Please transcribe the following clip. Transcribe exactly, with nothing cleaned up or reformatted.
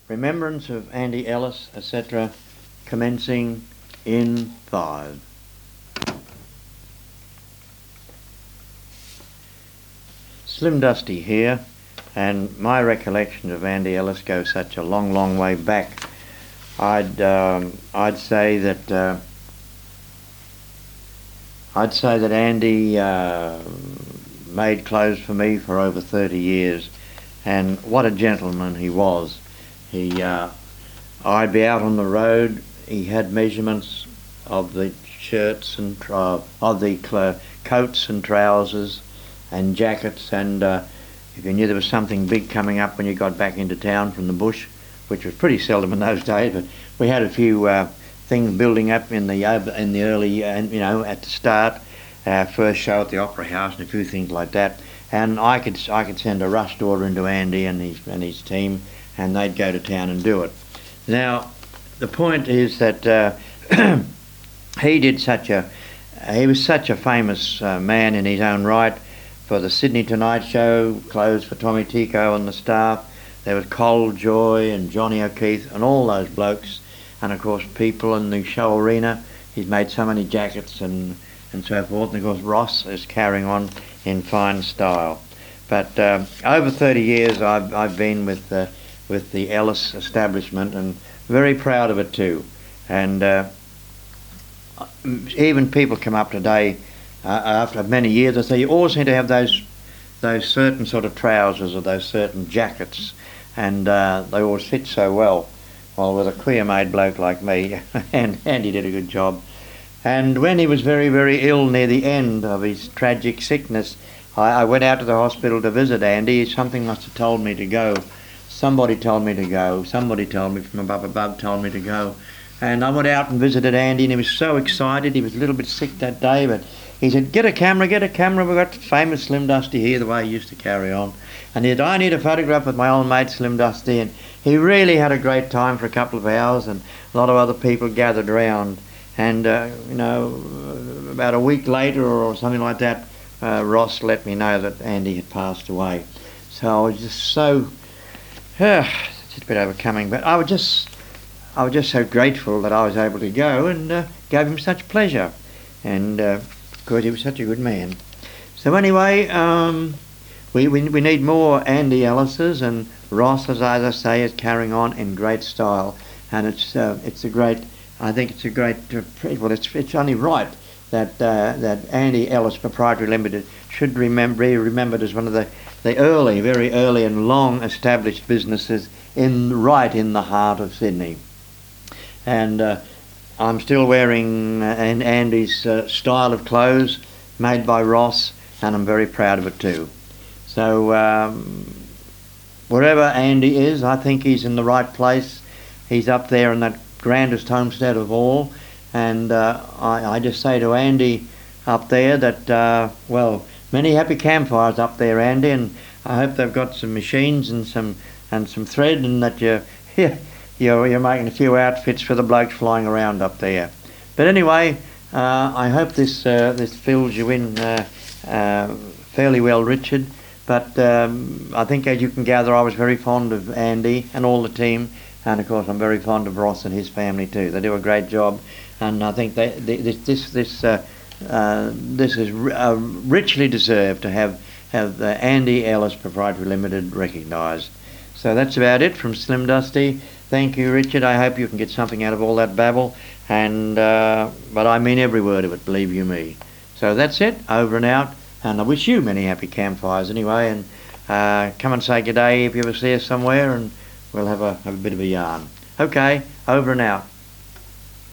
Remembrance of Andy Ellis, et cetera, commencing in five. Slim Dusty here, and my recollection of Andy Ellis goes such a long, long way back. I'd um, I'd say that uh, I'd say that Andy uh, made clothes for me for over thirty years, and what a gentleman he was. He, uh, I'd be out on the road. He had measurements of the shirts and uh, of the cl- coats and trousers and jackets, and uh, if you knew there was something big coming up when you got back into town from the bush, which was pretty seldom in those days, but we had a few uh, things building up in the uh, in the early, uh, you know, at the start, our first show at the Opera House and a few things like that. And I could I could send a rushed order into Andy and his and his team, and they'd go to town and do it. Now, the point is that uh, he did such a he was such a famous uh, man in his own right. For the Sydney Tonight Show, clothes for Tommy Tico and the staff. There was Cole Joy and Johnny O'Keefe and all those blokes, and of course people in the show arena. He's made so many jackets and and so forth, and of course Ross is carrying on in fine style. But uh, over thirty years I've I've been with uh, with the Ellis establishment, and very proud of it too. And uh, even people come up today uh, after many years, they say you always need to have those those certain sort of trousers or those certain jackets, and uh, they always fit so well. Well, with a queer-made bloke like me, and Andy did a good job. And when he was very, very ill near the end of his tragic sickness, I, I went out to the hospital to visit Andy. Something must have told me to go. Somebody told me to go. Somebody told me from above above told me to go. And I went out and visited Andy, and he was so excited. He was a little bit sick that day, but he said, get a camera, get a camera. We've got the famous Slim Dusty here, the way he used to carry on. And he said, I need a photograph with my old mate Slim Dusty. And he really had a great time for a couple of hours, and a lot of other people gathered round. And, uh, you know, about a week later or something like that, uh, Ross let me know that Andy had passed away. So I was just so, uh, it's a bit overcoming, but I was just, I was just so grateful that I was able to go, and uh, gave him such pleasure. And, uh, of course, he was such a good man. So anyway, um, we, we we need more Andy Ellises, and Ross, as I say, is carrying on in great style. And it's uh, it's a great, I think it's a great, uh, well, it's it's only right that uh, that Andy Ellis Proprietary Limited should remember, be remembered as one of the, the early, very early and long established businesses in right in the heart of Sydney. And uh, I'm still wearing uh, and Andy's uh, style of clothes made by Ross, and I'm very proud of it too. So um, wherever Andy is, I think he's in the right place. He's up there in that grandest homestead of all, and uh, I, I just say to Andy up there that, uh, well, many happy campfires up there, Andy, and I hope they've got some machines and some and some thread, and that you're, you're, you're making a few outfits for the blokes flying around up there. But anyway, uh, I hope this uh, this fills you in uh, uh, fairly well, Richard. But um, I think, as you can gather, I was very fond of Andy and all the team, and of course I'm very fond of Ross and his family too. They do a great job, and I think they, they, this this this uh, uh, this is uh, richly deserved to have have the Andy Ellis Proprietary Limited recognised. So that's about it from Slim Dusty. Thank you, Richard. I hope you can get something out of all that babble, and uh, but I mean every word of it, believe you me. So that's it, over and out. And I wish you many happy campfires anyway, and uh, come and say good day if you ever see us somewhere, and we'll have a, have a bit of a yarn. Okay, over and out.